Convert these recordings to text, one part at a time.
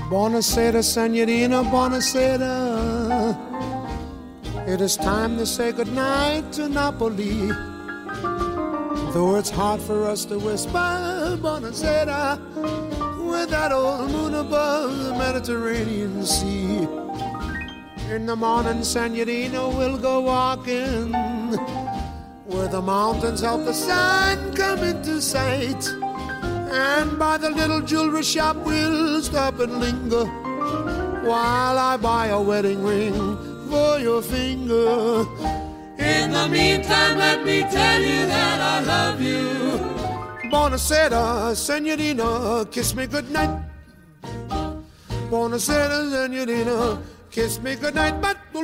Buonasera, senorina, buonasera. It is time to say goodnight to Napoli. Though it's hard for us to whisper buonasera with that old moon above the Mediterranean Sea. In the morning, senorina, we'll go walking where the mountains help the sun come into sight. And by the little jewelry shop we'll stop and linger while I buy a wedding ring for your finger. In the meantime, let me tell you that I love you. Buonasera, senorina, kiss me goodnight. Buonasera, senorina, kiss me goodnight.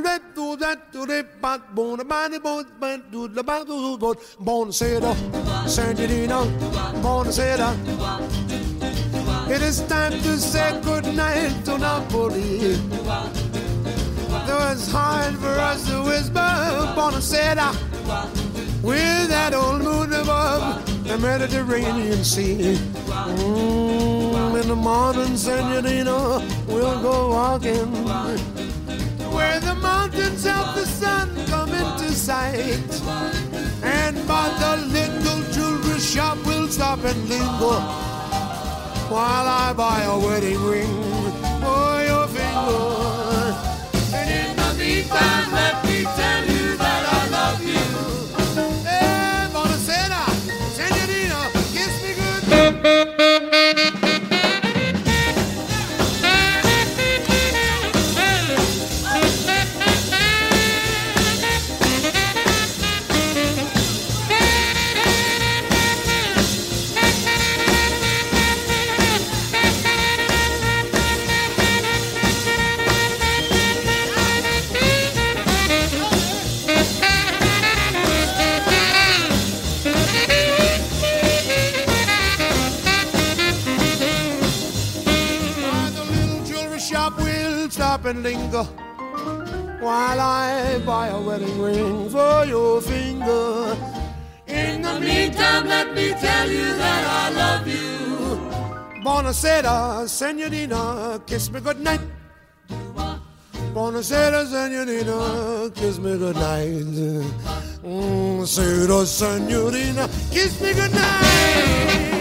Buonasera, senorina, buonasera. It is time to say goodnight to Napoli. Though it's hard for us to whisper buonasera with that old moon above the Mediterranean Sea. In the morning, senorina, we'll go walking where the mountains help the sun come into sight. And by the little jewelry shop we'll stop and linger while I buy a wedding ring for your finger. And in the meantime, let me tell you that I love you. Hey, buonasera, senorina, kiss me good. And linger while I buy a wedding ring for your finger. In the meantime, let me tell you that I love you. Buonasera, senorina, kiss me goodnight. Buonasera, senorina, kiss me goodnight. Buonasera, senorina, kiss me goodnight.